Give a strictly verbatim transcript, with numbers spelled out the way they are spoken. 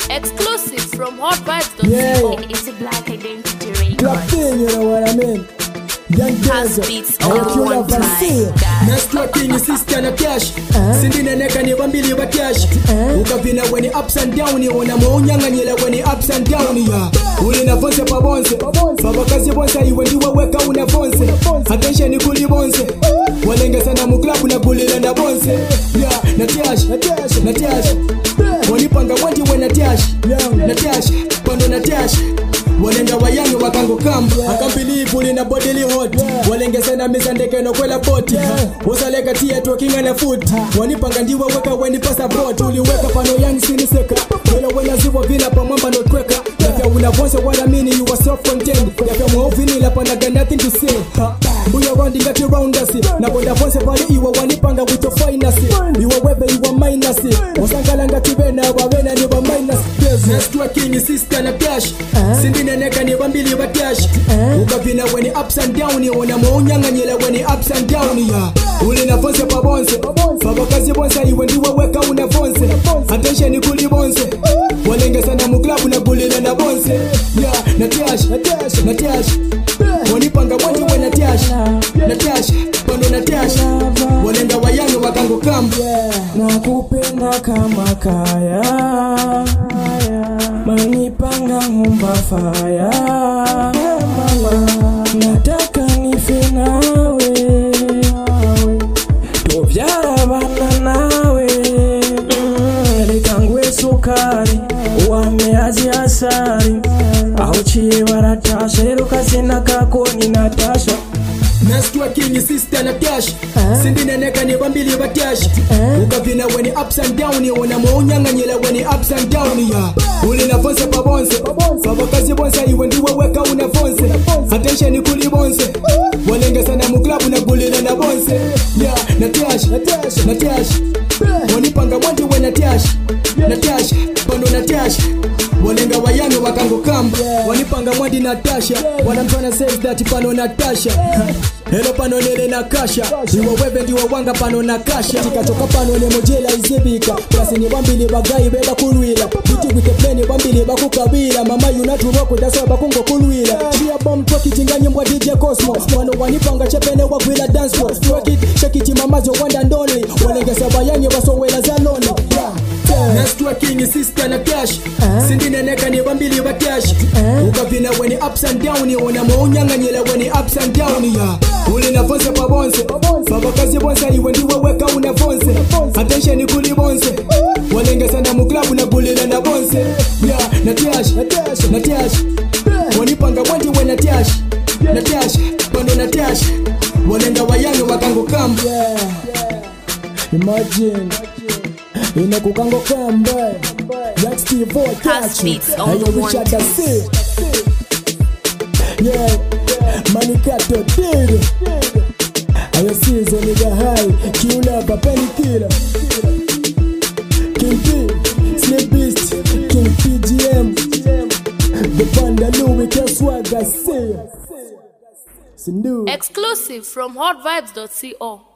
Exclusive from hot vibes dot co. Yeah. It's a Black Identity Records. Club thing, you know what I mean? Young House Desert, beats I want all you one to time. see. Nastwa king sister na cash Sindine neka ni bambili wa cash Ukavina weni ups and down Ona maunyanga nyela weni ups and down ya Uli na fonse pa bonse Baba kazi bonse iwe ndiwa weka una fonse Attention ni kuli bonse Walenge sana muklabu na gulila na bonse Ya na cash Na cash Wanipanga wanti we na cash Na cash Pando na cash Walenga wayangi wakango kambu Akambili puli na bodili hot Walenge sana mizandeke no kwela poti Osaleka tia tuwakinga na foot Wanipanga ndiwa weka weni passport Uliweka pano yangi siniseka Wela wela ziwa vina pa mamba not kweka Yafya unavonse wala mini you are self-contained Yafya mwovini la panaga nothing to say Uyo round ingati round us Na bonda vonse pali iwa wanipanga with your finance Iwa webe iwa minus Wasangala ngati bena wawena ni wa minus Nastwa king sister na cash Sindine neka ni bambili wa cash Ukavina weni ups and down Ona maunyanga nyela weni ups and down ya Uli na fonse pa bonse Baba kazi bonse iwe ndiwa weka una fonse Attention ni kuli bonse Walenge sana muklabu na gulila na bonse Ya na cash Na cash Wanipanga wanti we na cash Na cash Pando na cash Walenga wayangi wakango kambu Nakupenda kama kaya Manipanga humba faya Nataka nife nawe Tovyara bana nawe Lekangwe sukari Uwameazi asari Auchie waratasha Lero kasina kako ni Natasha Nastwa king sister na cash Sindine neka ni bambili wa cash Ukavina weni ups and down Ona maunyanga nyela weni ups and down ya Uli na fonse pa bonse Baba kazi bonse iwe ndiwa weka una fonse Attention ni kuli bonse Walenge sana muklabu na gulila na bonse Ya na cash Na cash Wanipanga wanti we na cash Na cash Pando na cash Walenga wayangi wakango kambu Wanipanga mwandi Natasha Wanamtwana says that pano Natasha Hello pano nele na kasha Iwa webe ndiwa wanga pano na kasha Tikachoka pano ne mojela izibika Klasi ni bambili bagayi beba kulwila Biti wike pleni bambili baku kabila Mama yunatu wako daso bakungo kulwila Shia bomb toki tinganye mwa D J Cosmo Wano wanipanga chepene wagwila dance floor Work it, shake it mamazo wanda ndoli Walenge sabayanyi wasowela zaloni Nastwa king sister na cash Sindine neka ni bambili wa cash Ukavina weni ups and down Ona maunyanga nyela weni ups and down ya Uli na fonse pa bonse Baba kazi bonse iwe ndiwa weka una fonse Attention ni kuli bonse Walenge sana muklabu na gulila na bonse Ya na cash Na cash Wanipanga wanti we na cash Na cash Pando na cash Walenga wayangi wakango kambu Imagine Ina kukango kambe Young Steve Boy House beats all Ayo the one Richard time. Dasi Yeah Manikato did Ayo Caesar nigga high Kiula papeni killer King P Snake Beast King P G M The Panda Louis Keswaga say Sindu Exclusive from hot vibes dot co.